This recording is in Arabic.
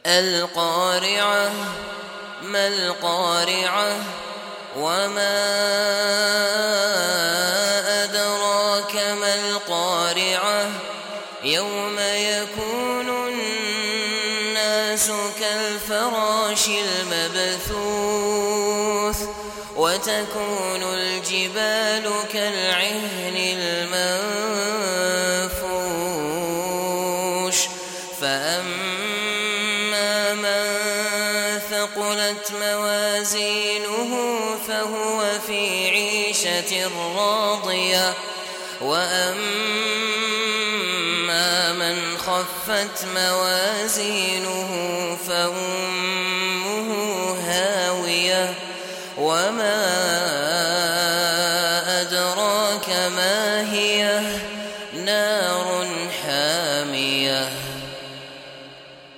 القارعة ما القارعة وما أدراك ما القارعة يوم يكون الناس كالفراش المبثوث وتكون الجبال كالعهن المنفوش فأما من ثقلت موازينه فهو في عيشة راضية وأما من خفت موازينه